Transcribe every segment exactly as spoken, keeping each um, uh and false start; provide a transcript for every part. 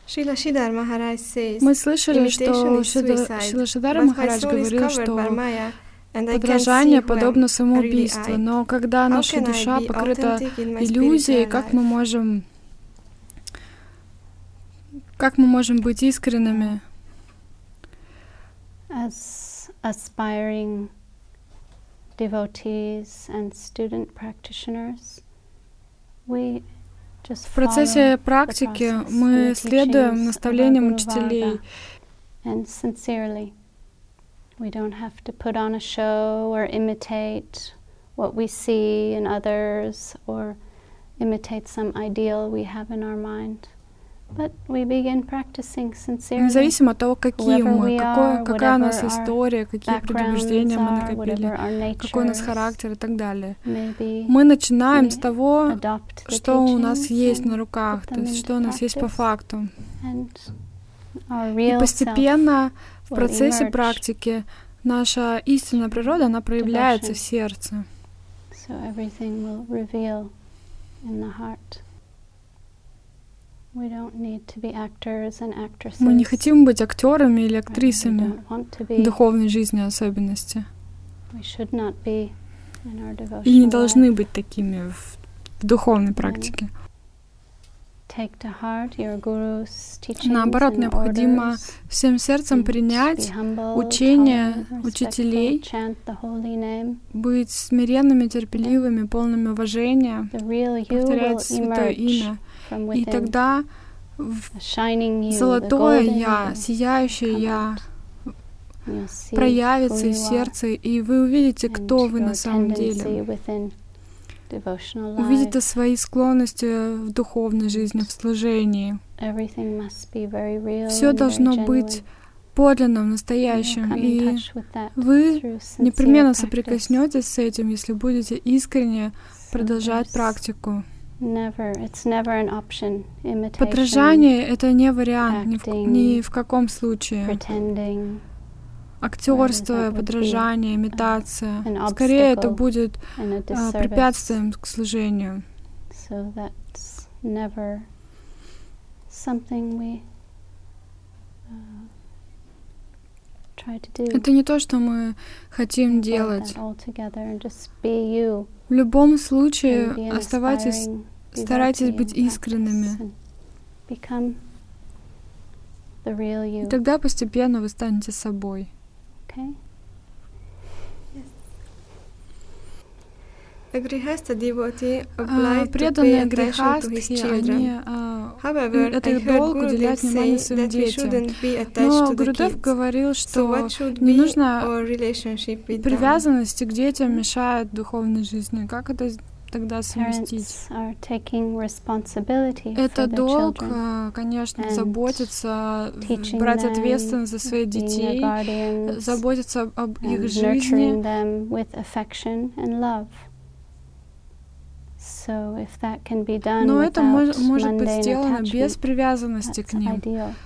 Мы слышали, что Шрила Шридар Махарадж говорил, что подражание подобно самоубийству, но когда наша душа покрыта иллюзией, как мы можем, как мы можем быть искренними? As aspiring devotees and student practitioners, we В процессе практики мы следуем наставлениям учителей. We don't have to put on a show or imitate what we see in others or imitate some ideal we have in our mind. But we begin practicing sincerely. Независимо от того, какие мы, какое, какая у нас история, какие предубеждения мы накопили, какой у нас характер и так далее. Мы начинаем с того, что у нас есть на руках, то есть что у нас есть по факту. И постепенно в процессе практики наша истинная природа, она проявляется в сердце. Мы не хотим быть актерами или актрисами в духовной жизни особенности. И не должны быть такими в, в духовной практике. Наоборот, необходимо всем сердцем принять учение учителей, быть смиренными, терпеливыми, полными уважения, повторять Святое Имя. И тогда золотое Я, сияющее Я проявится из сердца, и вы увидите, кто вы на самом деле. Увидите свои склонности в духовной жизни, в служении. Все должно быть подлинным, настоящим, и вы непременно соприкоснетесь с этим, если будете искренне продолжать практику. Подражание — это не вариант ни в, ни в каком случае. Актерство, подражание, имитация. Скорее, это будет а, препятствием к служению. Это не то, что мы хотим делать. В любом случае, оставайтесь, старайтесь быть искренними. И тогда постепенно вы станете собой. A grihasta devotee А, obliged to pay преданные attention to his грехастхи, children. они, а, However, это I их heard долг уделять Gurudev внимание say своим that we детям. shouldn't be attached Но to the Гурудев kids. говорил, So что what should не be нужно our relationship with them? привязанности к детям мешают духовной жизни. Как это тогда совместить? Это долг, а, конечно, заботиться, брать ответственность за своих детей, заботиться об их жизни. Но это мож, может быть сделано без привязанности к ним.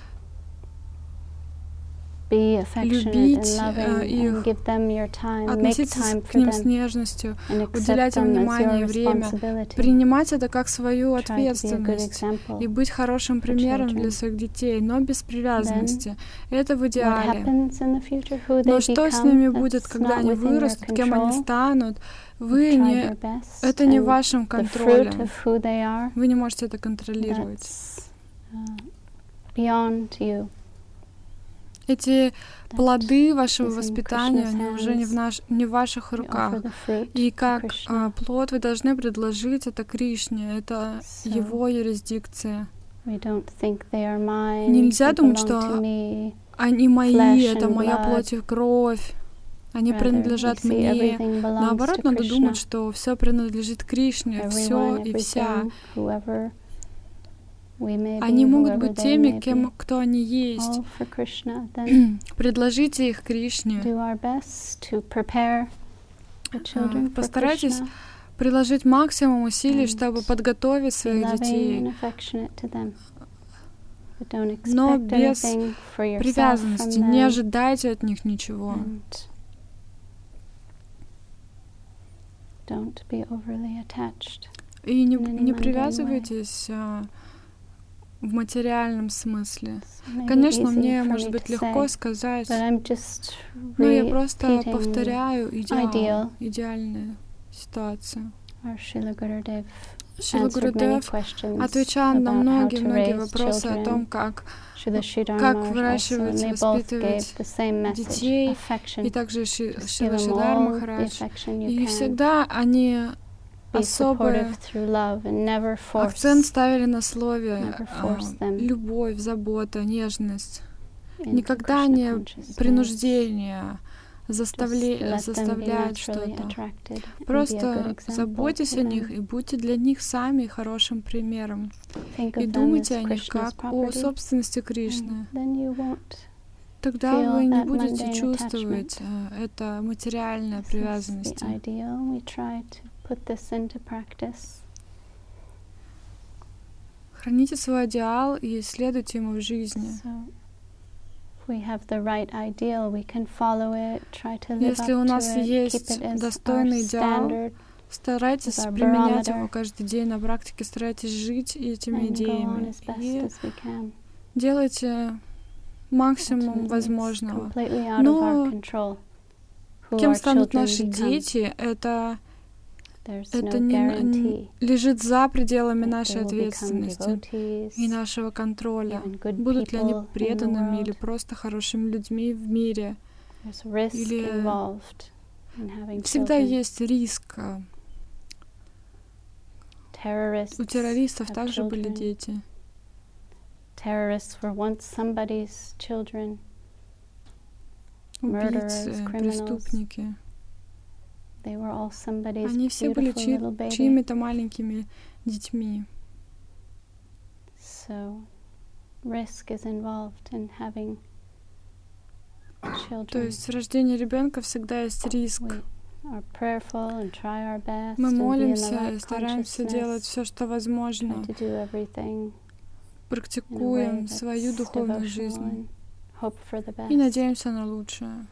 Любить э, их, относиться к ним с нежностью, уделять им внимание и время, принимать это как свою ответственность и быть хорошим примером для своих детей, но без привязанности. Это в идеале. Но что с ними будет, когда они вырастут, кем они станут, вы не, это не в вашем контроле. Вы не можете это контролировать. Эти плоды вашего воспитания, они уже не в, наш, не в ваших руках. И как а, плод вы должны предложить это Кришне, это его юрисдикция. Нельзя думать, что они мои, это моя плоть и кровь, они принадлежат мне. Наоборот, надо думать, что все принадлежит Кришне, все и вся. Они могут быть теми, кем, кто они есть. Предложите их Кришне. Постарайтесь приложить максимум усилий, чтобы подготовить своих детей, но без привязанности. Не ожидайте от них ничего. И не, не привязывайтесь в материальном смысле. Конечно, мне, может быть, легко сказать, но я просто повторяю идеал, идеальную ситуацию. Шрила Гурудев отвечал на многие-многие вопросы о том, как, как выращивать, воспитывать детей, и также Шрила Шридар Махарадж. И всегда они особый акцент ставили на слове любовь, забота, нежность. Никогда не принуждение, заставля... заставлять что-то. Просто заботьтесь о них и будьте для них сами хорошим примером. И думайте о них как о собственности Кришны. Тогда вы не будете чувствовать это материальная привязанность. Храните свой идеал и следуйте ему в жизни. Если у нас есть достойный идеал, старайтесь применять его каждый день на практике, старайтесь жить этими идеями и делайте максимум возможного. Но кем станут наши дети, это Это не, лежит за пределами нашей ответственности и нашего контроля. Будут ли они преданными или просто хорошими людьми в мире. Или всегда есть риск. У террористов также были дети. Убийцы, преступники. Они все были чьи, чьими-то маленькими детьми. So, risk is involved in having children. То есть рождение ребенка всегда есть риск. Мы молимся, стараемся делать все, что возможно, практикуем свою духовную жизнь и надеемся на лучшее.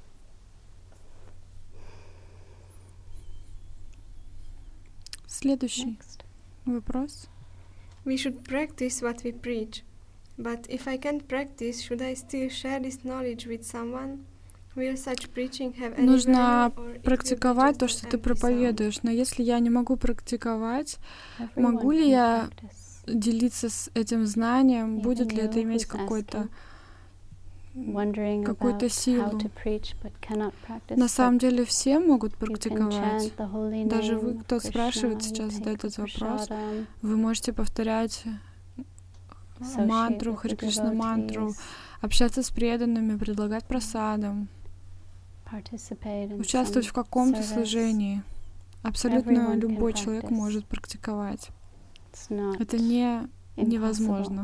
Следующий вопрос. We should practice what we preach, but if I can't practice, should I still share this knowledge with someone? Will such preaching have any Нужно практиковать то, что ты проповедуешь, но если я не могу практиковать, могу ли я делиться с этим знанием, будет ли это иметь какой-то какую-то силу. На самом деле все могут практиковать. Даже вы, кто спрашивает сейчас, задает этот вопрос, вы можете повторять мантру, Харе Кришна мантру, общаться с преданными, предлагать прасадам, участвовать в каком-то служении. Абсолютно любой человек может практиковать. Это не невозможно.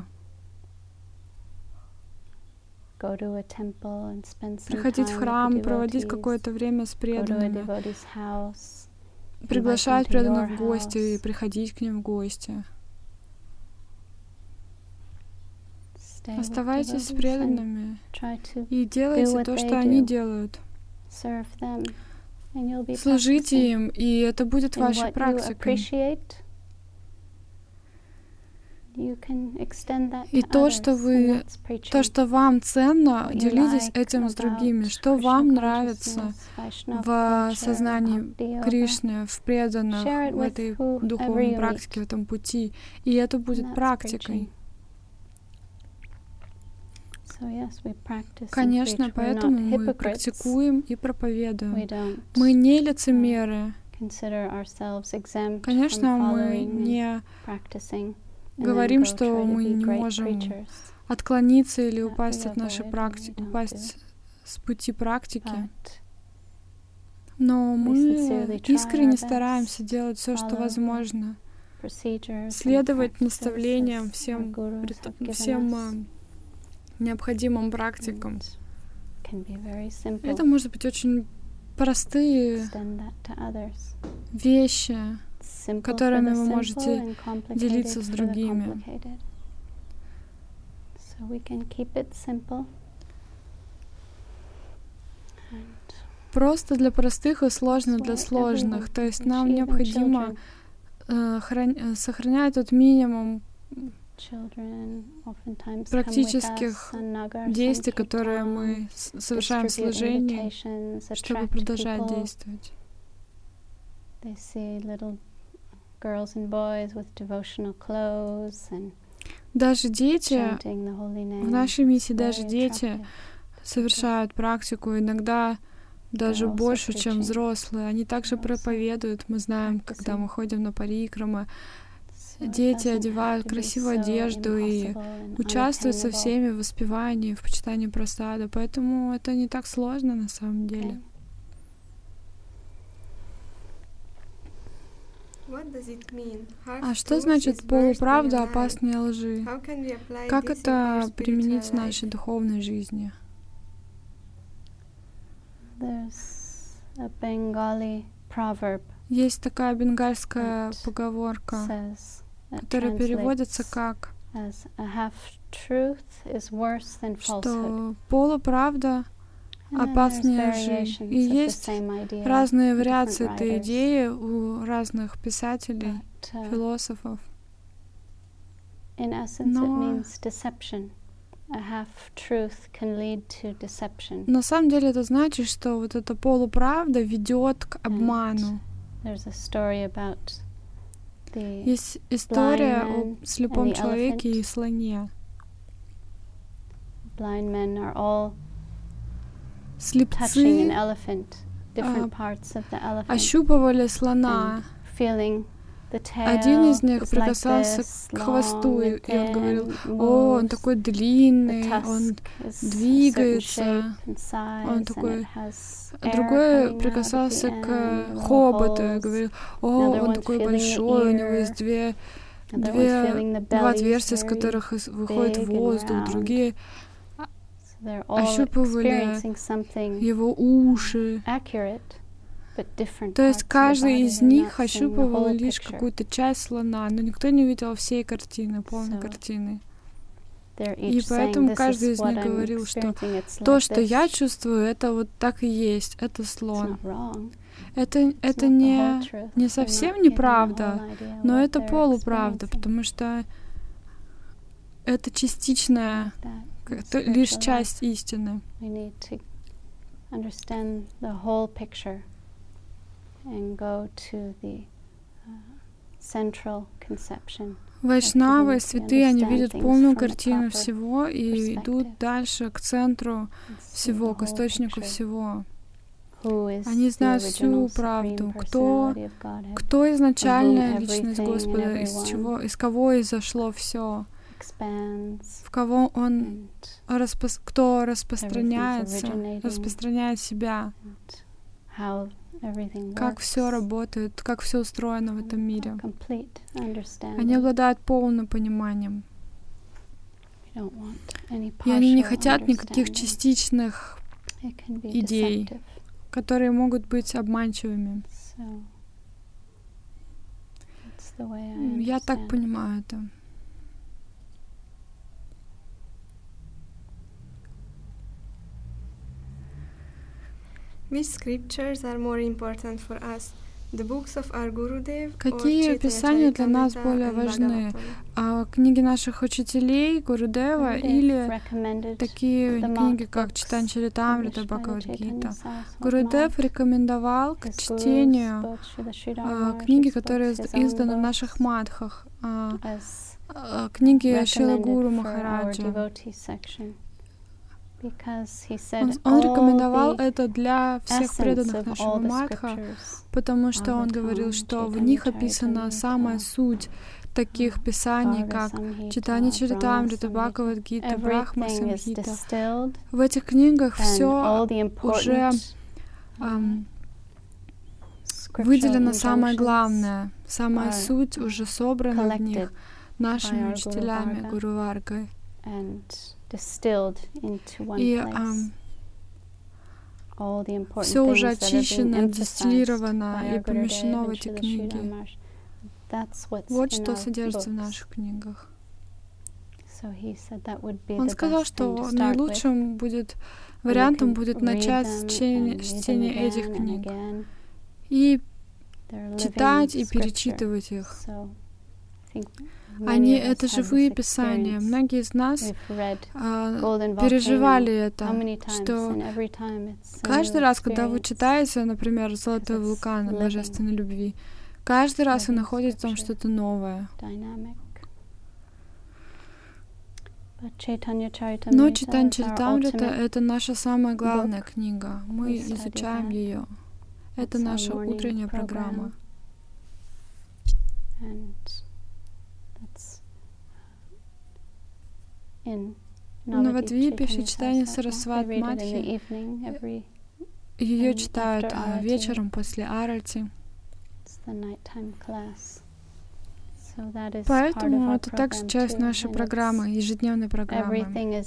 Приходить в храм, проводить какое-то время с преданными, приглашать преданных в гости и приходить к ним в гости. Оставайтесь с преданными и делайте то, что они делают. Служите им, и это будет вашей практикой. И то, что вы, то, что вам ценно, делитесь этим с другими. Что вам нравится в сознании Кришны, в преданных, в этой духовной практике, в этом пути. И это будет практикой. Конечно, поэтому мы практикуем и проповедуем. Мы не лицемеры. Конечно, мы не говорим, что мы не можем отклониться или упасть от нашей практики, упасть с пути практики. Но мы искренне стараемся делать все, что возможно, следовать наставлениям, всем, всем необходимым практикам. Это может быть очень простые вещи, которыми вы можете делиться с другими. Просто для простых и сложно для сложных. То есть нам необходимо э, хран... сохранять тот минимум практических действий, которые мы совершаем в служении, чтобы продолжать действовать. Даже дети, в нашей миссии даже дети совершают практику, иногда даже больше, чем взрослые. Они также проповедуют. Мы знаем, когда мы ходим на парикрамы, дети одевают красивую одежду и участвуют со всеми в воспевании, в почитании просада. Поэтому это не так сложно на самом деле. А что значит полуправда опаснее лжи? Как это применить в нашей духовной жизни? Есть такая бенгальская поговорка, которая переводится как, что полуправда опаснее лжи. И есть разные вариации этой идеи у разных писателей, философов. Но на самом деле это значит, что вот эта полуправда ведет к обману. Есть история о слепом человеке и слоне. Слепцы а, ощупывали слона. Один из них прикасался к хвосту, и он говорил: «О, он такой длинный, он двигается, он такой...» Другой прикасался к хоботу и говорил: «О, он такой большой, у него есть две, две, два отверстия, из которых выходит воздух». Другие ощупывали его уши. То есть каждый из них ощупывал лишь какую-то часть слона, но никто не видел всей картины, полной картины. И поэтому каждый из них говорил, что то, что я чувствую, это вот так и есть, это слон. Это, это не, не совсем неправда, но это полуправда, потому что это частичная, это лишь часть истины. Вайшнавы, святые, они видят полную картину всего и идут дальше к центру всего, к источнику всего. Они знают всю правду, кто, кто изначальная личность Господа, из чего, из кого изошло все, в кого Он, распо, кто распространяется, распространяет себя, как все работает, как все устроено в этом мире. Они обладают полным пониманием. И они не хотят никаких частичных идей, которые могут быть обманчивыми. Я так понимаю это. Which scriptures are more important for us? The books of our Gurudev Какие писания для нас более важны? А, книги наших учителей, Гурудева, или такие книги, как Читань Чаритамрита, Бхагавад-гита? Гурудев рекомендовал к чтению а, книги, которые изданы в наших мадхах, а, а, книги Шрила Гуру Махараджа. Он, он рекомендовал это для всех преданных нашего мадха, потому что он говорил, что в них описана самая суть таких писаний, как Читание Чаритамрита, Бхагавад-гита, Брахма Самхита. В этих книгах все уже um, выделено самое главное, самая суть уже собрана в них нашими учителями Гуру Варгой. И um, все уже очищено, дистиллировано и помещено в эти книги. Вот что содержится в наших книгах. Он сказал, что наилучшим будет вариантом будет начать с чтения, чтения этих книг и читать и перечитывать их. Они — это живые писания. Многие из нас а, переживали это, что каждый раз, когда вы читаете, например, «Золотой вулкан» Божественной любви, каждый раз вы находите там что-то новое. Но Чайтанья Чаритамрита — это наша самая главная книга. Мы изучаем ее. Это наша утренняя программа. В Навадвипе читание Сарасват Мадхи. Ее читают вечером после арати. Поэтому это также часть нашей программы, ежедневной программы.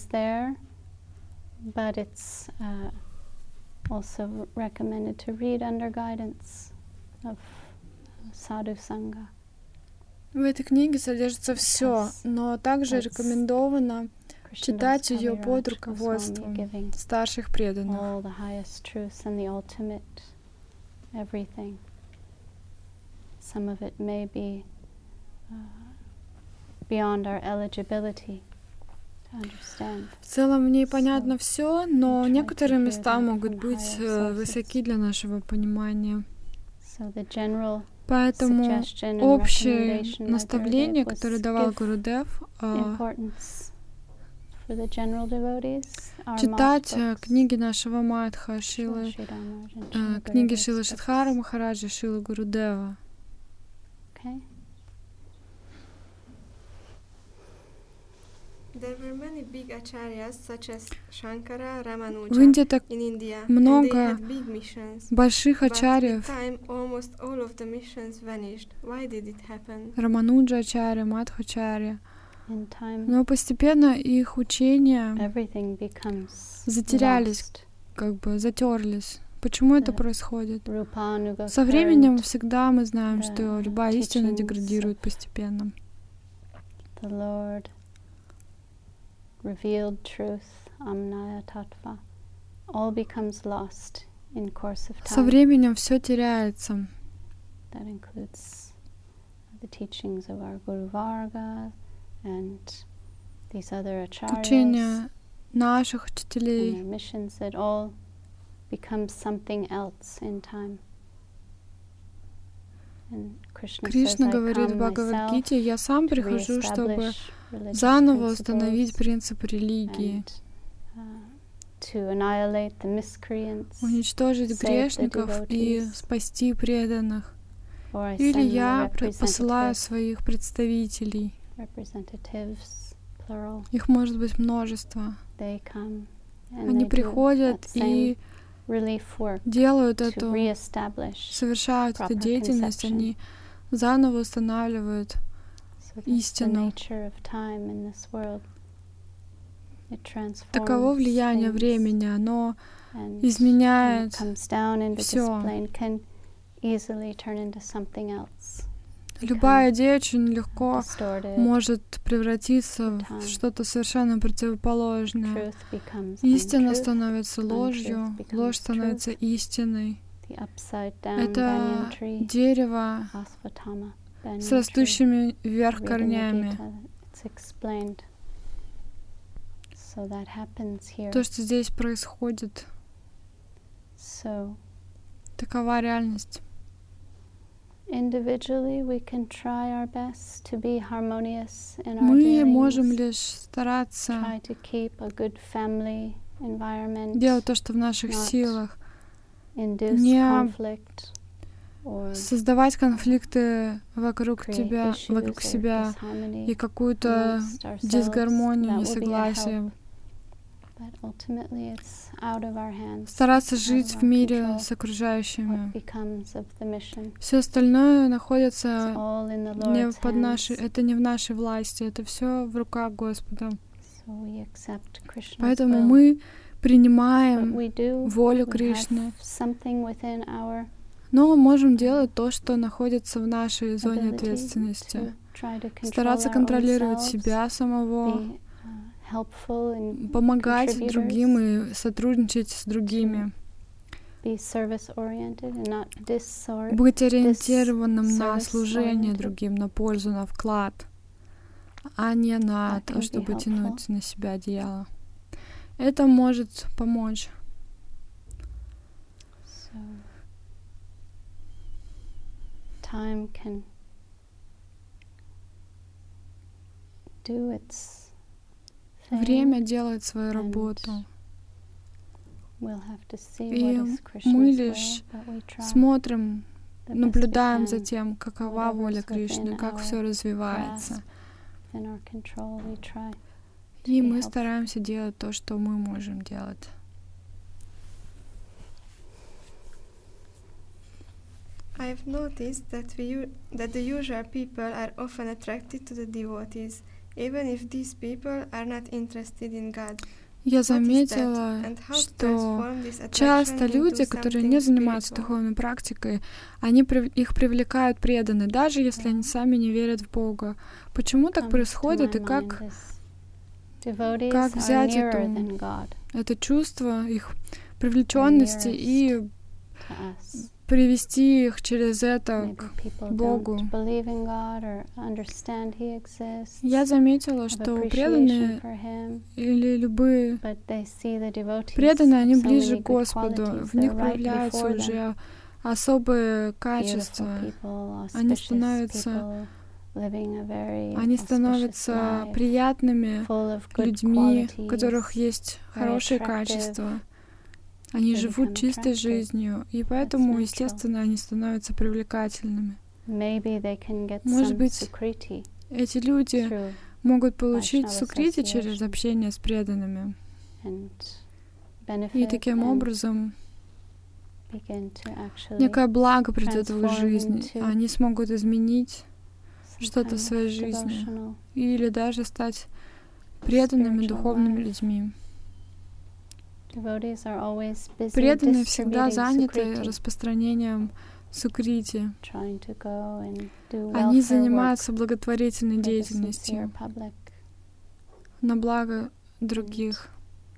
В этой книге содержится все, но также рекомендовано читать ее под руководством старших преданных. В целом в ней понятно все, но некоторые места могут быть высоки для нашего понимания. Поэтому общее наставление, которое давал Гурудев, читать книги нашего Мадха, Шилы, книги Шилы Шидхара Махараджа, Шилы Гурудева. В Индии так много больших ачарьев. Рамануджа ачарья, Мадхачарья. Но постепенно их учения затерялись, как бы затерлись. Почему это происходит? Со временем всегда мы знаем, что любая истина деградирует постепенно. Revealed truth, amnaya tattva, all becomes lost in course of time. Со временем все теряется. That includes the teachings of our Guru Varga and these other acharyas. Учения наших учителей. And their missions, that all becomes something else in time. And Krishna, Кришна says, говорит в Бхагавад-гите: «Я сам прихожу, чтобы заново установить принципы религии, уничтожить грешников и спасти преданных». Или я посылаю своих представителей. Их может быть множество. Они приходят и делают эту, совершают эту деятельность, они заново устанавливают истину. Таково влияние времени, оно изменяет все. Любая идея очень легко может превратиться в что-то совершенно противоположное. Истина становится ложью, ложь становится истиной. Это дерево с растущими вверх корнями. То, что здесь происходит, такова реальность. Мы можем лишь стараться делать то, что в наших силах, не создавать конфликты вокруг тебя, вокруг себя и какую-то дисгармонию, несогласие. Стараться жить в мире с окружающими. Все остальное находится не под нашей, это не в нашей власти, это все в руках Господа. Поэтому мы принимаем волю Кришны, но можем делать то, что находится в нашей зоне ответственности. Стараться контролировать себя самого, помогать другим и сотрудничать с другими. быть ориентированным на служение другим, на пользу, на вклад, а не на то, чтобы тянуть на себя одеяло. Это может помочь. So, time can do its thing. Время делает свою работу. We'll have to see И what is Krishna's мы will, лишь but we try смотрим, the best наблюдаем we за can. тем, какова Whatever's воля Кришны, within как our все развивается. grasp, in our control, we try to И be мы helpful. стараемся делать то, что мы можем делать. I've noticed that we u- that the usual people are often attracted to the devotees, even if these people are not interested in God. Я заметила, что часто люди, которые не занимаются духовной практикой, они их привлекают преданные, даже если они сами не верят в Бога. Почему так происходит и как, как взять эту, это чувство их привлеченности и привести их через это к Богу? Я заметила, что преданные или любые преданные, они ближе к Господу, в них проявляются уже особые качества. Они становятся, они становятся приятными людьми, у которых есть хорошие качества. Они живут чистой жизнью, и поэтому, естественно, они становятся привлекательными. Может быть, эти люди могут получить сукрити через общение с преданными. И таким образом некое благо придет в их жизнь. Они смогут изменить что-то в своей жизни или даже стать преданными духовными людьми. Преданные всегда заняты распространением сукрити. Они занимаются благотворительной деятельностью на благо других.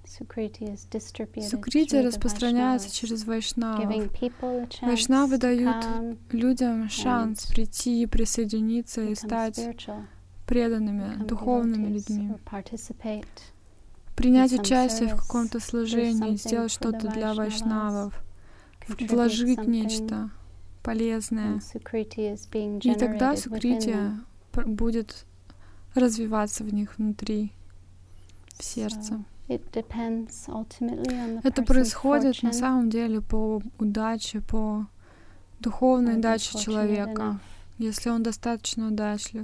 Сукрити распространяется через вайшнавов. Вайшнавы дают людям шанс прийти, присоединиться и стать преданными, духовными людьми. Принять участие в каком-то служении, сделать что-то для вайшнавов, вложить нечто полезное. И тогда сукрити будет развиваться в них внутри, в сердце. Это происходит на самом деле по удаче, по духовной удаче человека, если он достаточно удачлив.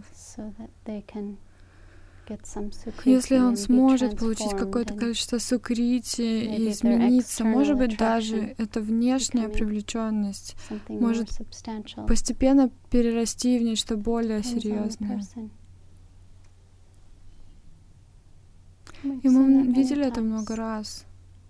Если он сможет получить какое-то количество сукрити и измениться, может быть, даже эта внешняя привлеченность может постепенно перерасти в нечто более серьезное. И мы видели это много раз.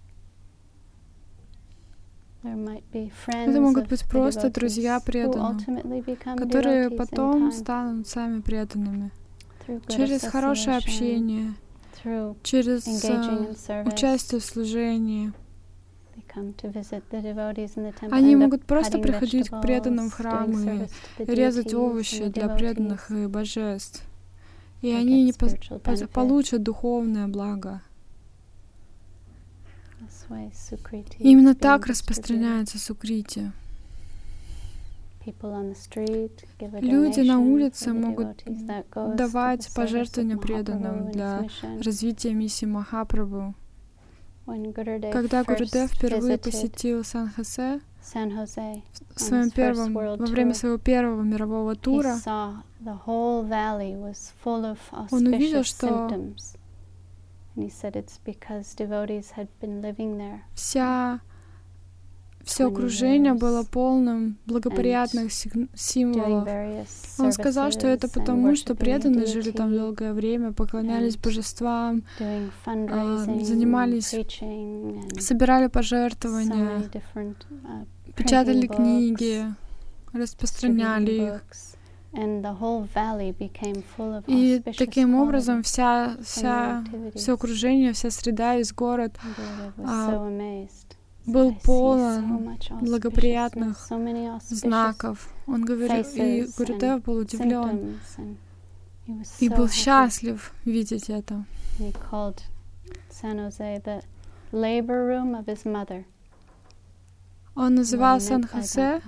Это могут быть просто друзья преданных, которые потом станут сами преданными. Через хорошее общение, через uh, участие в служении. Они могут просто приходить к преданным в храмы и резать овощи для преданных и божеств. И они не по- по- получат духовное благо. Именно так распространяется сукрити. Люди на улице могут давать пожертвования преданным для развития миссии Махапрабху. Когда Гурудев впервые посетил Сан-Хосе, в своем первом, во время своего первого мирового тура, он увидел, что вся Все окружение было полным благоприятных символов. Он сказал, что это потому, что преданные жили там долгое время, поклонялись божествам, занимались, собирали пожертвования, печатали книги, распространяли их. И таким образом вся, вся, все окружение, вся среда, весь город а, был полон благоприятных знаков. Он говорил, и Гурудев был удивлен и был счастлив видеть это. Он называл Сан-Хосе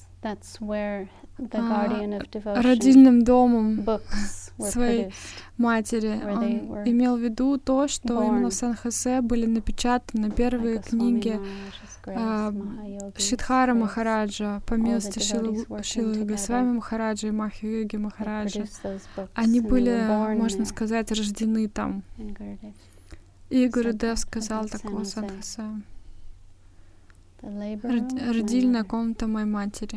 родильным домом своей матери. Он имел в виду то, что именно в Сан-Хосе были напечатаны первые книги Шидхара Махараджа по милости Шилы Госвами Махараджа и Махи-йоги Махараджа. Они были, можно сказать, рождены там. И Гурудев сказал такого Сан-Хосе: родильная комната моей матери,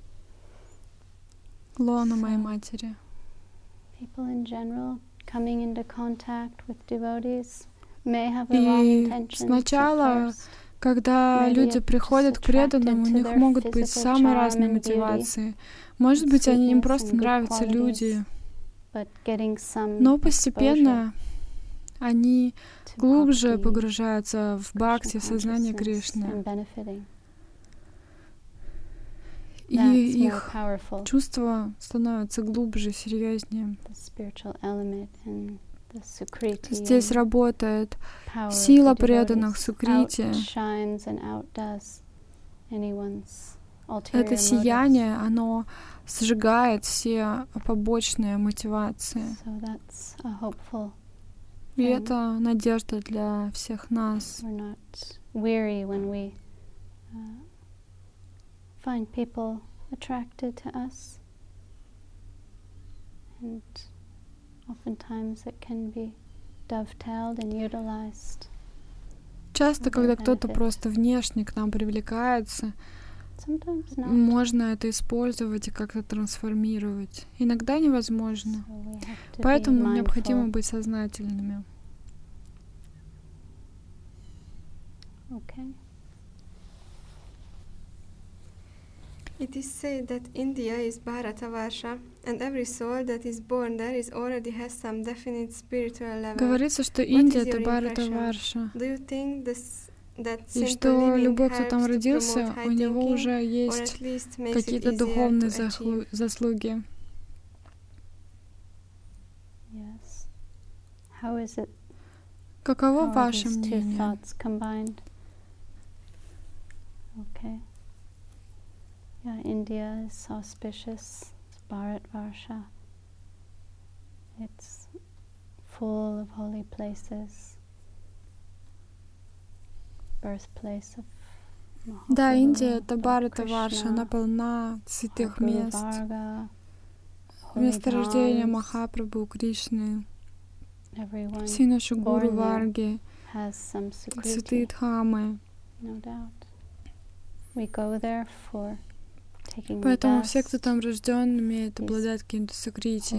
лона моей матери. И сначала, когда люди приходят к преданным, у них могут быть самые разные мотивации. Может быть, они, им просто нравятся люди. Но постепенно они глубже погружаются в бхакти, в сознание Кришны. И их чувства становятся глубже, серьезнее. Здесь работает сила преданных сукрити. Это сияние, оно сжигает все побочные мотивации. И это надежда для всех нас. Find people attracted to us, and oftentimes it can be dovetailed and utilized. Часто, когда кто-то просто внешне к нам привлекается, можно это использовать и как-то трансформировать. Иногда невозможно. Поэтому необходимо быть сознательными. Okay. It is said that India is Bharatavarsha, and every soul that is born there is already has some definite spiritual level. Говорится, что Индия — это Бхаратаварша. Do you think this, that и что любой, кто там родился, у него уже есть какие-то духовные заслуги? Yes. How is it? Каково ваше мнение? Okay. Yeah, India is auspicious. It's Bharatvarsha. It's full of holy places. Birthplace of Mahaprabhu. Да, Индия — это Бхаратаварша, она полна святых мест. Место рождения Махапрабху, Кришны. Все наши гуру Варги, святые дхамы. Поэтому все, кто там рожден, имеет обладать каким-то сукрити.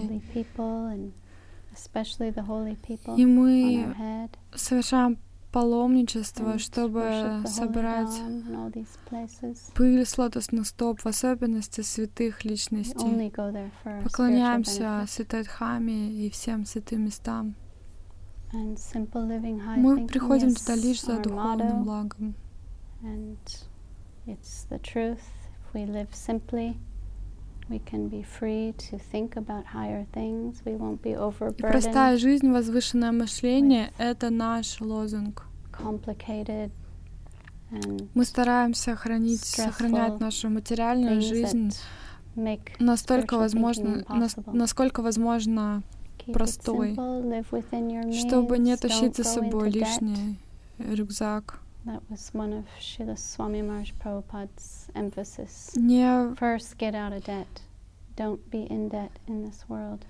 И мы совершаем паломничество, чтобы собрать пыль с лотосных стоп, в особенности святых личностей. Поклоняемся Святой Дхаме и всем святым местам. Мы приходим туда лишь за духовным благом. We live simply, we can be free to think about higher things. We won't be overburdened. Простая жизнь, возвышенное мышление — это наш лозунг. Complicated and Мы стараемся хранить, сохранять нашу материальную жизнь настолько возможно, нас, насколько возможно простой, чтобы не тащить за собой лишний рюкзак. That was one of Srila Swami Maharaj Prabhupada's emphasis. Не... First, get out of debt. Don't be in debt in this world.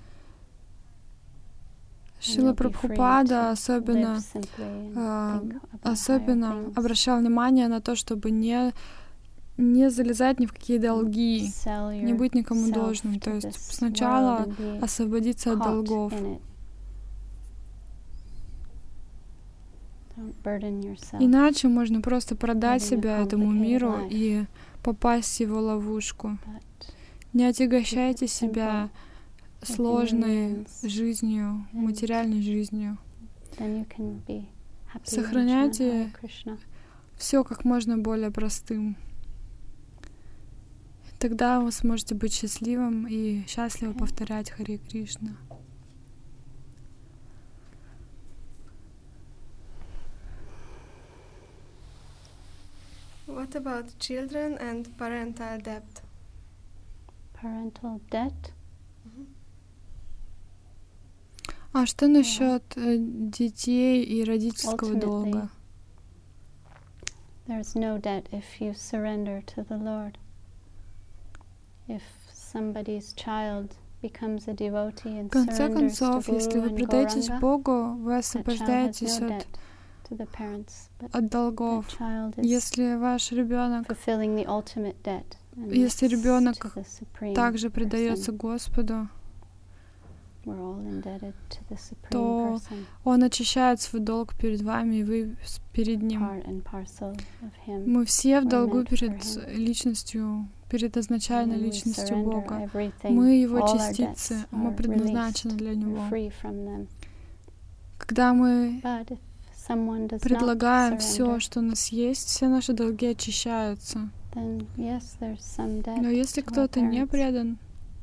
Шрила Прабхупада особенно, uh, особенно обращал внимание на то, чтобы не, не залезать ни в какие долги, не быть никому должным. То есть сначала освободиться от долгов. Иначе можно просто продать себя этому миру и попасть в его ловушку. Не отягощайте себя сложной жизнью, материальной жизнью. Сохраняйте все как можно более простым. Тогда вы сможете быть счастливым и счастливо повторять Харе Кришна. What about children and parental debt? Parental debt? Mm-hmm. А что насчет yeah. детей и родительского Ultimately, долга? There's no debt if you surrender to the Lord. If somebody's child becomes a devotee and В конце surrenders концов, to Guru если вы and предаетесь Gauranga, Богу, вы that child has освобождаетесь no от, debt to the parents, but от долгов. that child is Если ваш ребенок, fulfilling the ultimate debt, and если that's ребенок to the Supreme также предается Person. Господу, We're all indebted to the Supreme то Person, Он очищает свой долг перед вами, и вы перед Ним. part and parcel of Him. Мы все в We're долгу meant for перед Him. личностью, перед изначальной When we личностью surrender Бога. everything, Мы Его all our частицы, debts мы are предназначены released. для We're Него. free from them. Когда мы But if someone does not предлагаем все, surrender, что у нас есть, все наши долги очищаются. then yes, there's some debt Но если to our кто-то не parents, предан,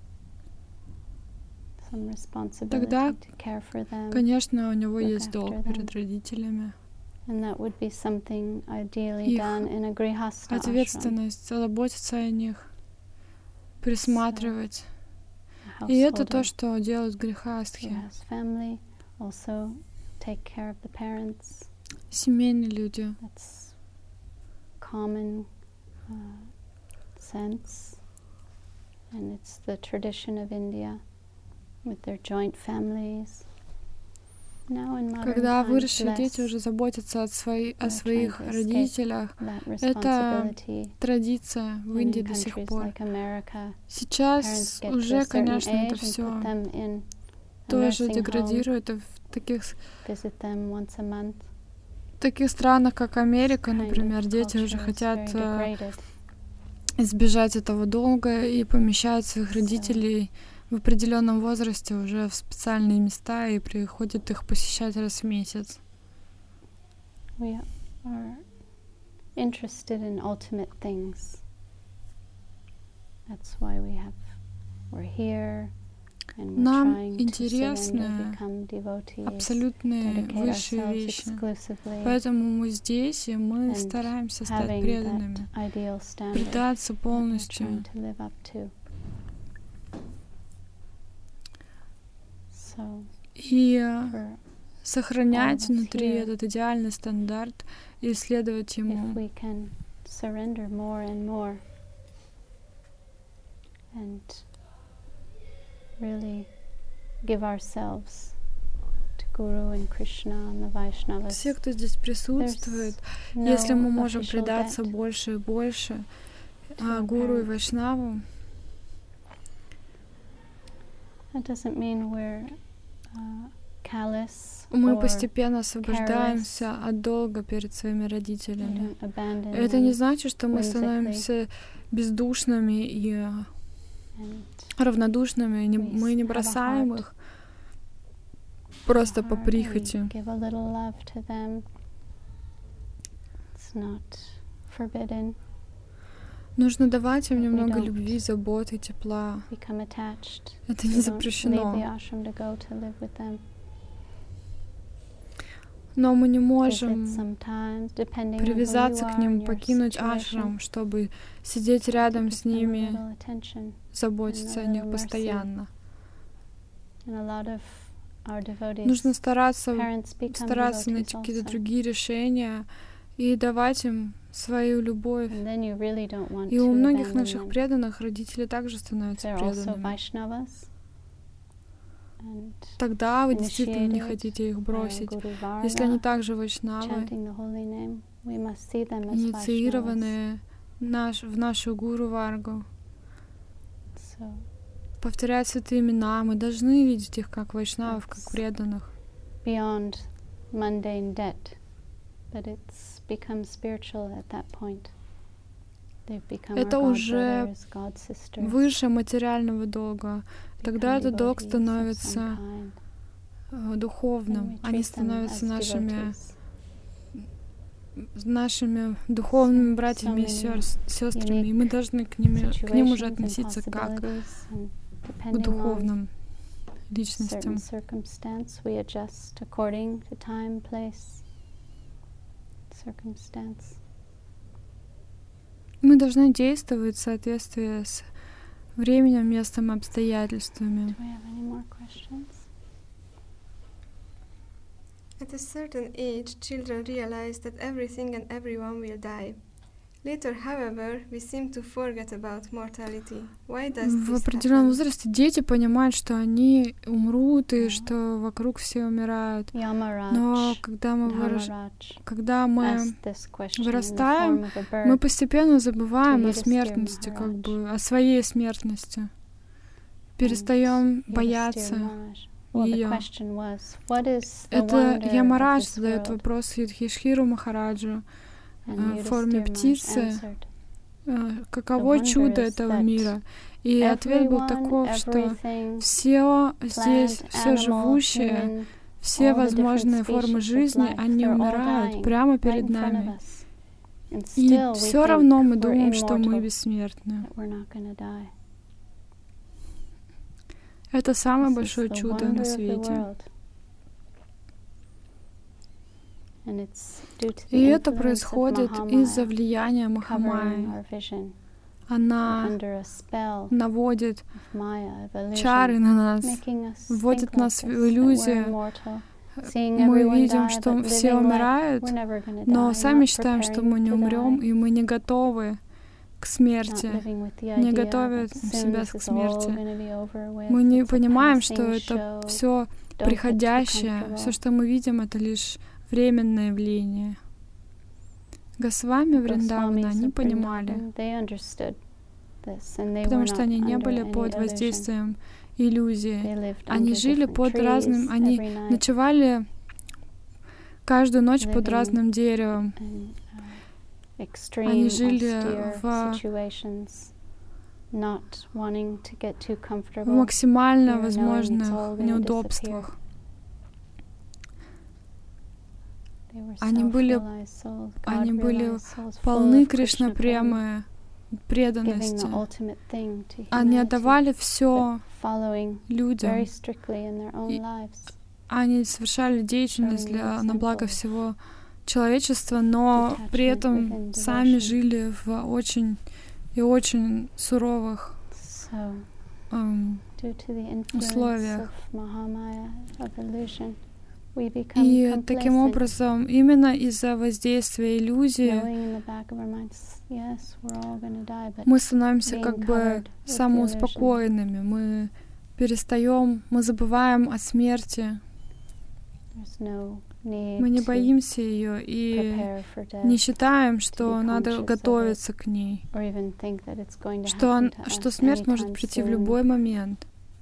some responsibility тогда, to care for them, конечно, у него look есть after долг them. перед родителями. And that would be something ideally Их done in a grihastha ashram. ответственность заботиться о них, присматривать. A И это то, householder что делают who грехастхи. has family also take care of the parents. Семейные люди. That's common uh, sense, and it's the tradition of India with their joint families. Now in modern Когда times, выросшие less, дети уже заботятся о, свои, о they're своих trying to escape родителях, that это responsibility. традиция в And Индии in до сих countries пор. like America, parents Сейчас get to a уже, certain конечно, это age and все put them in a тоже nursing home, деградирует. И в таких, visit them once a month. в таких странах, как Америка, Kind например, of дети уже culture is хотят very э, degraded. избежать этого долга и помещают своих родителей в определенном возрасте уже в специальные места и приходят их посещать раз в месяц. We are interested in ultimate things. That's why we have, we're here, and we're Нам trying to интересны surrender, become devotees, абсолютные dedicate высшие ourselves вещи. exclusively, Поэтому мы здесь, и мы and стараемся стать having преданными, that ideal standard предаться that we're полностью. trying to live up to. So, И for сохранять all of us внутри here, этот идеальный стандарт и следовать if ему. we can surrender more and more and really give ourselves to Guru and Krishna and the Vaishnavas, Все, кто здесь присутствует, no если мы можем official предаться debt больше и больше to а, our Гуру и parents. Вайшнаву, That doesn't mean we're uh, callous мы or постепенно освобождаемся от долга перед своими we родителями. don't abandon Это не them значит, что мы whimsically становимся бездушными и and равнодушными, и не- we мы не have a бросаем heart, их просто по heart, and прихоти. give a little love to them. It's not forbidden. Нужно давать им But we немного don't любви, заботы, тепла. Become attached. Это не We don't leave the запрещено. ashram to go to live with them. Но мы не Visit можем sometimes, depending on who you привязаться к are ним, and your покинуть situation. ашрам, чтобы сидеть To рядом give с them a ними, little attention. заботиться о and a них little mercy. постоянно. And a lot of our devotees, Нужно стараться, parents become стараться devotees найти какие-то also. другие решения и давать им свою любовь. And then you really don't want И у to многих abandon наших them. преданных родители также становятся They're also преданными. Vaishnavas. And Тогда вы действительно не initiated хотите их by бросить. Guru Если они Varga, также вайшнавы, chanting the holy name, we must see them as Vaishnavas. инициированные наш, в нашу гуру Варгу, So повторять святые имена, мы должны видеть их как вайшнавов, как That's преданных. beyond mundane debt, but it's become spiritual at that point. They've become Это our уже godbrothers, god sisters. выше материального долга. Тогда become этот долг devotees of становится some kind, э, and духовным. we Они treat them становятся as нашими devotees. нашими духовными братьями и сестрами, и мы должны к ним, к ним уже относиться как к духовным личностям. Мы должны действовать в соответствии с временем, местом, обстоятельствами. At a certain age, children realize that everything and everyone will die. Later, however, we seem to forget about mortality. Why does this В определенном happen? возрасте дети понимают, что они умрут и что вокруг все умирают. Но когда мы, выраж... когда мы вырастаем, мы постепенно забываем о смертности, как бы о своей смертности. Перестаем бояться ее. Это Ямарадж задает вопрос Юдхишхиру Махараджу в форме птицы. Каково чудо этого мира? И ответ был таков, что все здесь, все живущие, все возможные формы жизни, они умирают прямо перед нами. И все равно мы думаем, что мы бессмертны. Это самое большое чудо на свете. И это происходит из-за влияния Махамайи. Она наводит чары на нас, вводит нас в иллюзию. Мы видим, что все умирают, но сами считаем, что мы не умрем, и мы не готовы к смерти, не готовят себя к смерти. Мы не понимаем, что это все приходящее, все, что мы видим, это лишь временное явление. Госвами Вриндавана они понимали, потому что они не были под воздействием иллюзии. Они жили под разным, они ночевали каждую ночь под разным деревом. Они жили в, в максимально возможных неудобствах. Они были, они были полны Кришна-премы, преданности. Они отдавали все людям. И они совершали деятельность для, на благо всего человечества, но при этом сами жили в очень и очень суровых эм, условиях. И таким образом, именно из-за воздействия иллюзии, мы становимся как бы самоуспокоенными, мы перестаем, мы забываем о смерти. Мы не боимся ее и не считаем, что надо готовиться к ней, что, он, что смерть может прийти в любой момент.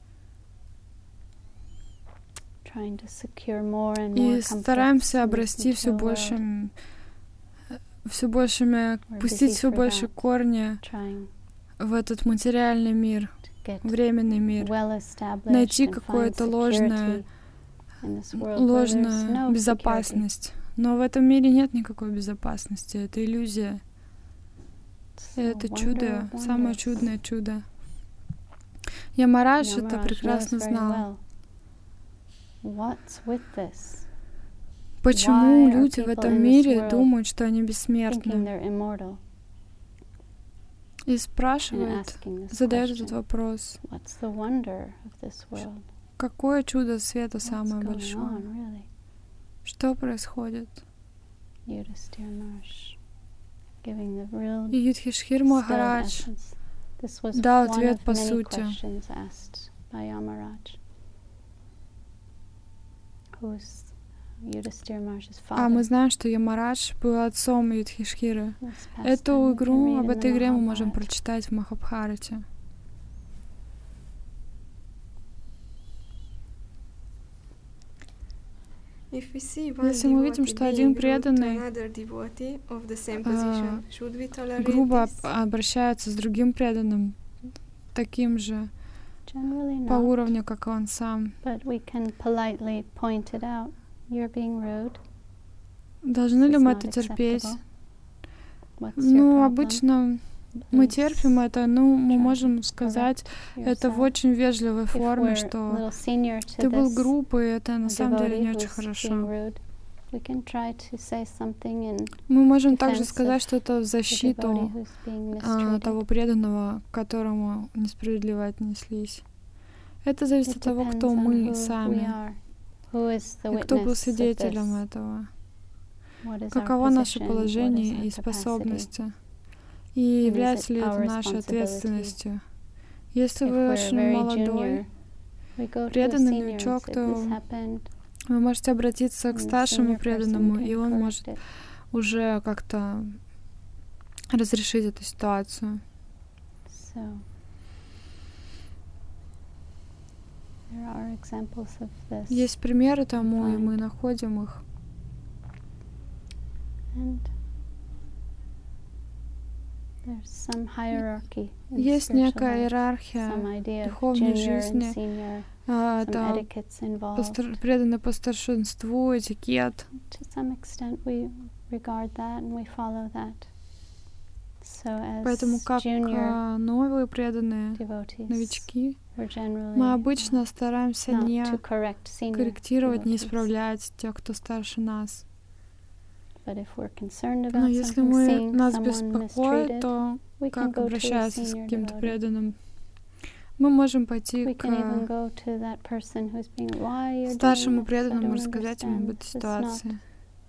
И стараемся обрасти все большим, все большими, пустить все больше корни в этот материальный мир, временный мир, найти какое-то ложное, ложную безопасность. Но в этом мире нет никакой безопасности, это иллюзия. И это чудо, самое чудное чудо. Ямарадж это прекрасно знал. Почему люди в этом мире думают, что они бессмертны? И спрашивает, задает этот вопрос. Какое чудо света самое большое? Что происходит? И Юдхишхир Махарадж дал ответ по сути. А мы знаем, что Ямарадж был отцом Юдхишхиры. Эту игру, об этой игре мы можем прочитать в Махабхарате. Если мы видим, что один преданный э, грубо обращается с другим преданным, таким же по уровню, как он сам, должны ли мы это терпеть? Ну, обычно мы терпим это, ну, мы можем сказать это в очень вежливой форме, что ты был грубый, это на самом деле не очень хорошо. Мы можем также сказать что-то в защиту а, того преданного, которому несправедливо отнеслись. Это зависит от того, кто мы сами, и кто был свидетелем этого, каково наше положение и способности, и является ли это нашей ответственностью. Если вы очень молодой, преданный новичок, то вы можете обратиться к старшему преданному, и он может уже как-то разрешить эту ситуацию. Есть примеры тому, и мы находим их. Есть некая иерархия духовной жизни, а, это постар, преданный по старшинству, этикет. Поэтому как а, новые преданные, новички, мы обычно стараемся не корректировать, не исправлять тех, кто старше нас. Но если мы, нас беспокоит, то как обращаться с каким-то преданным? Мы можем пойти к старшему преданному и рассказать ему об этой ситуации.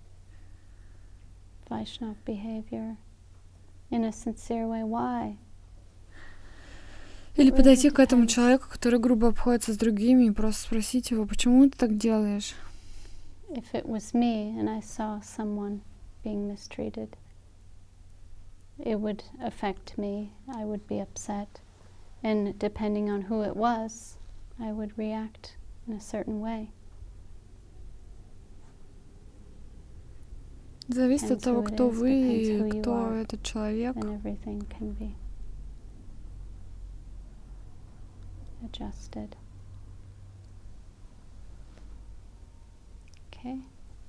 Или подойти к этому человеку, который грубо обходится с другими, и просто спросить его, почему ты так делаешь? If it was me and I saw someone being mistreated, it would affect me. I would be upset. And depending on who it was, I would react in a certain way. Зависит от того, кто вы и кто этот человек. And everything can be adjusted. Okay.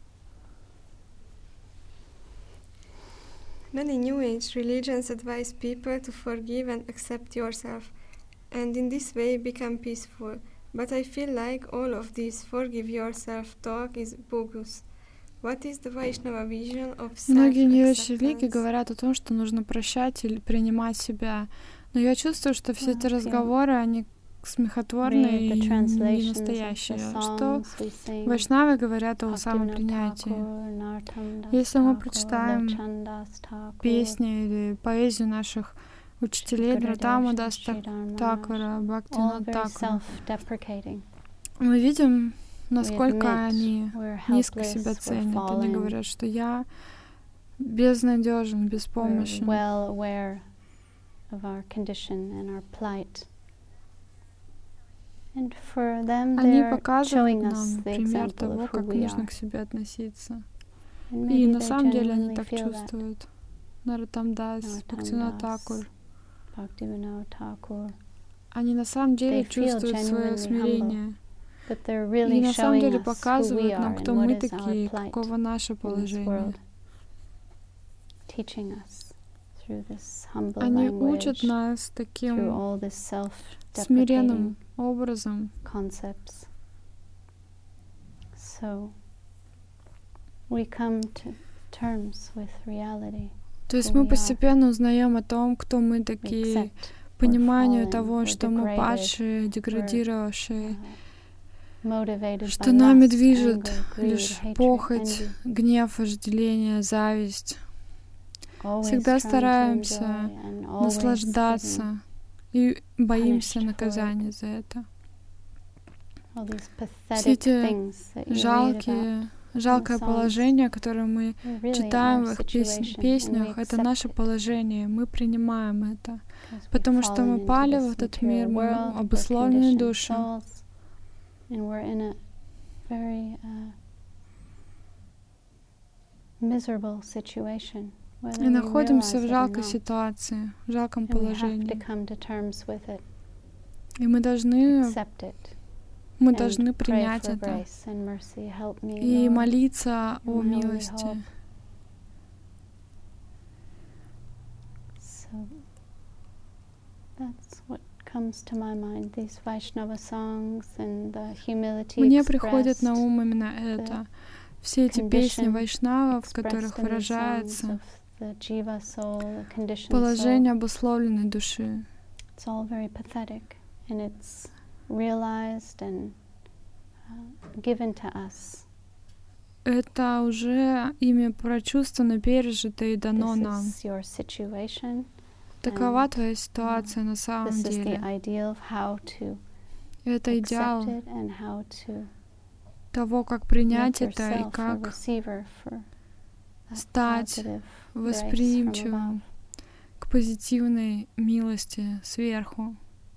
Many New Age religions advise people to forgive and accept yourself, and in this way become peaceful. But I feel like all of this forgive yourself talk is bogus. What is the Vaishnava vision of self-acceptance? Многие New Age религии говорят о том, что нужно прощать или принимать себя. Но я чувствую, что все эти разговоры, они смехотворные и не настоящие. Что вайшнавы говорят о самопринятии? Если мы прочитаем песни или поэзию наших учителей Нартама Дас Такура, Бхактивинода Такура, мы видим, насколько они низко себя ценят. Они говорят, что я безнадежен, беспомощен. Они показывают нам пример того, как нужно к себе относиться. И на самом деле они так чувствуют. Нароттам Дас, Бхактивинода Такур. Они на самом деле чувствуют свое смирение. И на самом деле показывают нам, кто мы такие, каково наше положение. Они учат нас таким смиренным образом. То есть мы постепенно узнаем о том, кто мы такие, пониманию того, что мы падшие, деградировавшие, что нами движет лишь похоть, гнев, вожделение, зависть. Всегда стараемся наслаждаться и боимся наказания за это. Все эти жалкие, жалкое положение, которое мы читаем в их пес- песнях, это наше положение, мы принимаем это, потому что мы пали в этот мир, мы обусловлены души. И находимся в жалкой ситуации, в жалком положении. И мы должны, мы должны принять это и молиться о милости. So that's what comes to my mind, these Vaishnava songs and the humility Мне приходит на ум именно это. Все эти песни вайшнавов, в которых выражается положение обусловленной души. It's all very pathetic, and it's realized and uh, given to us. Это уже ими прочувствовано, пережито и дано нам. Такова твоя ситуация на самом деле. Это идеал того, как принять это и как стать восприимчивым к позитивной милости сверху.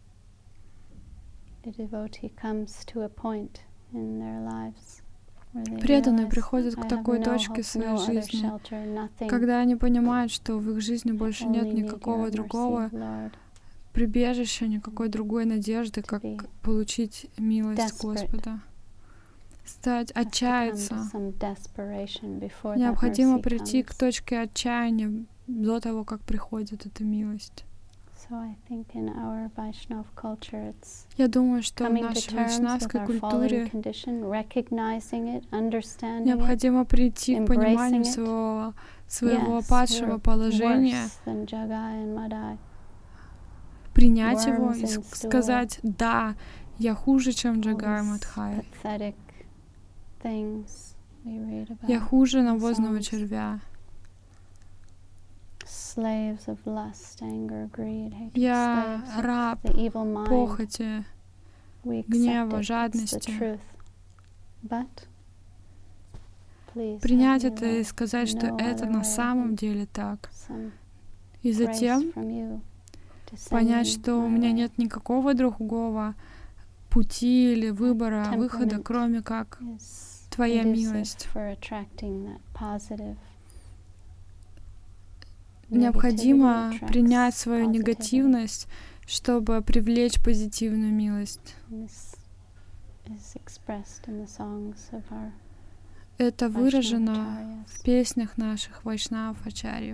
Преданные приходят к такой точке в своей жизни, когда они понимают, что в их жизни больше нет никакого другого прибежища, никакой другой надежды, как получить милость Господа. Стать, отчаяться. Необходимо прийти к точке отчаяния до того, как приходит эта милость. Я думаю, что в нашей вайшнавской культуре необходимо прийти к пониманию своего, своего падшего положения, принять его и сказать: да, я хуже, чем Джагай и Мадхай. Я хуже навозного червя. Я раб похоти, гнева, жадности. Принять это и сказать, что это на самом деле так. И затем понять, что у меня нет никакого другого пути или выбора, выхода, кроме как Твоя милость. Необходимо принять свою негативность, чтобы привлечь позитивную милость. Это выражено в песнях наших вайшнав-ачарьев.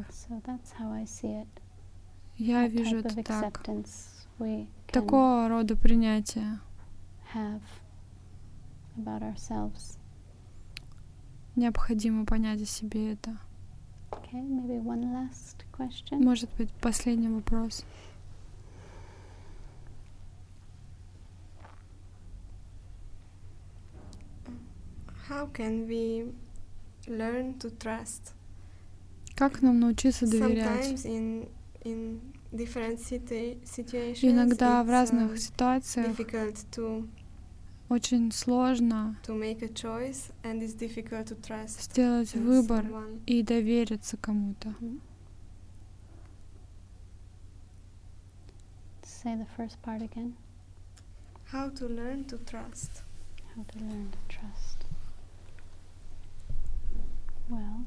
Я вижу это так. Такого рода принятие. Необходимо понять о себе это. Okay, maybe one last question. Может быть, последний вопрос. How can we learn to trust? Как нам научиться доверять? Sometimes in, in different situ- situations Иногда в it's, разных uh, ситуациях difficult to очень сложно to make a choice, and it's difficult to trust сделать in выбор someone. и довериться кому-то. Say the first part again. How to learn to trust? How to learn to trust. Well,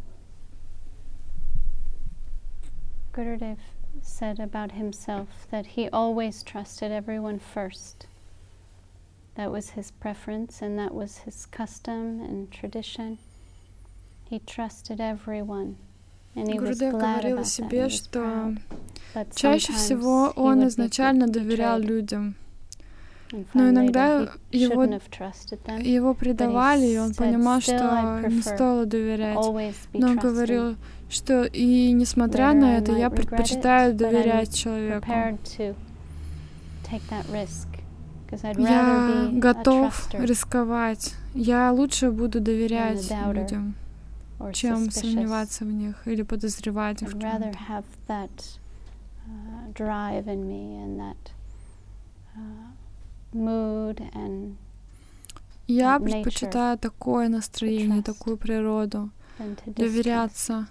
Gurudev said about himself that he always trusted everyone first. That was his preference, and that was his custom and tradition. He trusted everyone, and he was Гурудев glad говорил о about себе, that. He was что proud. But чаще sometimes всего he он would be изначально доверял betrayed. людям, And но find иногда later he его, shouldn't have trusted them. его предавали, и он said, понимал, "Still что I не prefer стоило доверять. always be Но он trusting. говорил, что и несмотря Later на I это, might я regret предпочитаю it, but доверять I'm человеку. prepared to take that risk, 'cause I'd Я rather be a готов truster рисковать. Я лучше буду доверять doubter людям, or чем suspicious. сомневаться в них или подозревать их в I'd rather чем-то. have that uh, drive in me and that uh, mood and Я that предпочитаю такое настроение, такую природу, than to distrust. доверяться.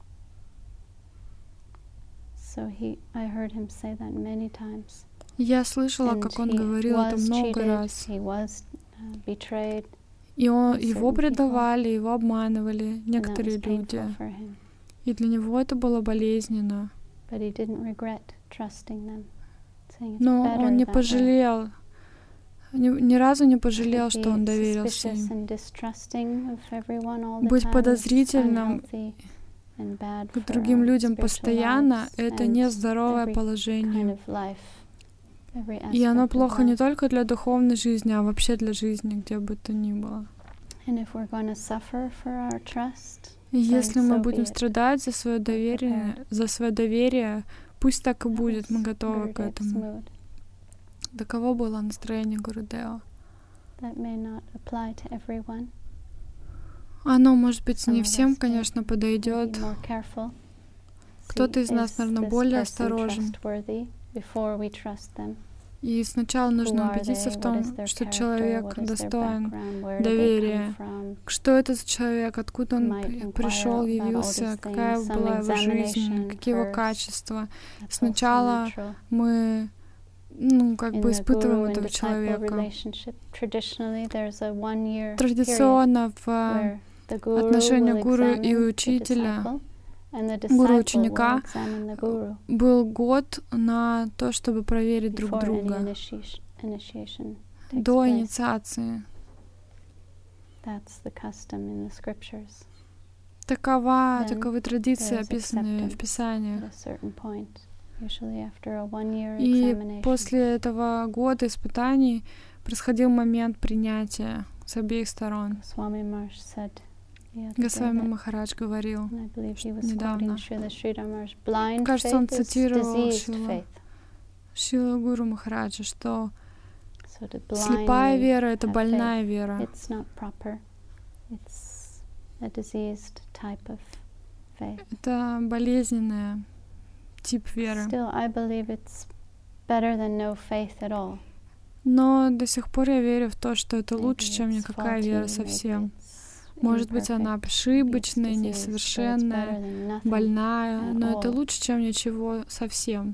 So he, I heard him say that many times. Я слышала, And как он he говорил это was много cheated, раз. he was uh, betrayed, И он, by его certain предавали, его обманывали and that некоторые was люди. painful for him. И для него это было болезненно. But he didn't regret trusting them, saying it's Но better он не that way. пожалел, ни, ни разу не пожалел, Be что он доверился suspicious им. and distrusting of everyone all the Быть time is подозрительным unhealthy. к другим людям постоянно, это нездоровое положение. И оно плохо не только для духовной жизни, а вообще для жизни, где бы то ни было. И если мы будем страдать за свое доверие, за свое доверие, пусть так и будет, мы готовы к этому. Таково было настроение Гурудева. Оно, может быть, не всем, конечно, подойдет. Кто-то из нас, наверное, более осторожен. И сначала нужно убедиться в том, что человек достоин доверия. Что это за человек, откуда он пришел, явился, какая была его жизнь, какие его качества. Сначала мы, ну, как бы испытываем этого человека. Традиционно в отношении гуру и учителя, гуру-ученика, был год на то, чтобы проверить друг друга до инициации. Такова, таковы традиции, описанные в Писаниях. И после этого года испытаний происходил момент принятия с обеих сторон. Госвами Махарадж говорил недавно. Кажется, он цитировал Шилу, Шилу Гуру Махараджа, что слепая вера — это больная вера. Это болезненная тип веры. Но до сих пор я верю в то, что это лучше, чем никакая вера совсем. Может быть, она ошибочная, несовершенная, больная, но это лучше, чем ничего совсем.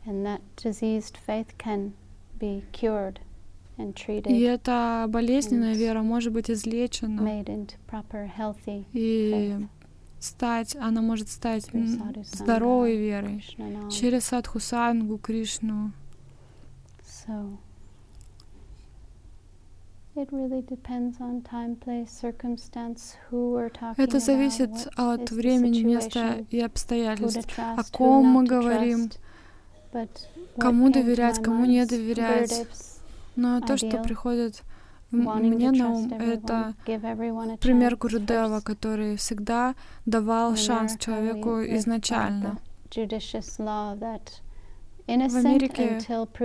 И эта болезненная вера может быть излечена и стать, она может стать здоровой верой через Садху Сангу, Кришну. Это зависит от времени, места и обстоятельств. О ком мы говорим, кому доверять, кому не доверять. Но то, что приходит мне на ум, это пример Гурудева, который всегда давал шанс человеку изначально. В Америке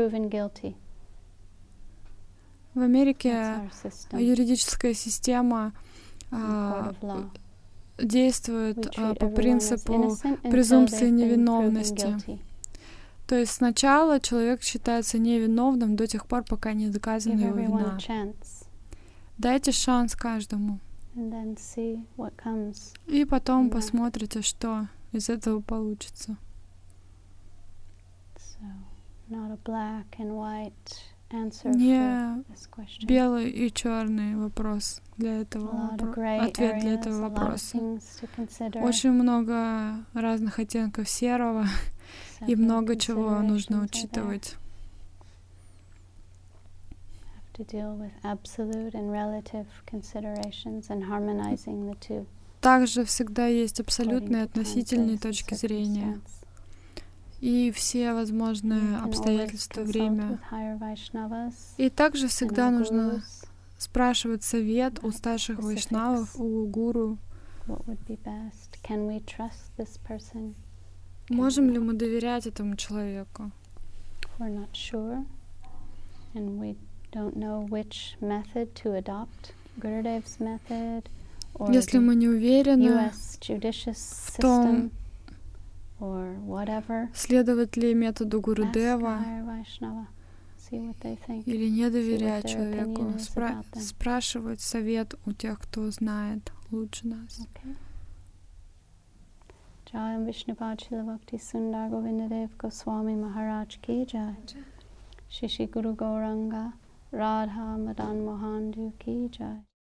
В Америке юридическая система а, действует а, по принципу презумпции невиновности. То есть сначала человек считается невиновным до тех пор, пока не доказана его вина. Дайте шанс каждому. И потом посмотрите, что из этого получится. Не белый и черный вопрос для этого вопро- ответ для этого вопроса. Очень много разных оттенков серого и много чего нужно учитывать. Также всегда есть абсолютные и относительные точки зрения. И все возможные обстоятельства, время. И также всегда нужно спрашивать совет у старших вайшнавов, у гуру. Можем ли мы доверять этому человеку? Если мы не уверены в том, следовать ли методу Гурудева или не доверять человеку, спра- спрашивать совет у тех, кто знает лучше нас. Jai Vishnupad Srila Bhakti Sundar Govindadev Goswami Maharaj Ki Jai. Shishi Guru Gauranga Radha Madan Mohan Ki Jai.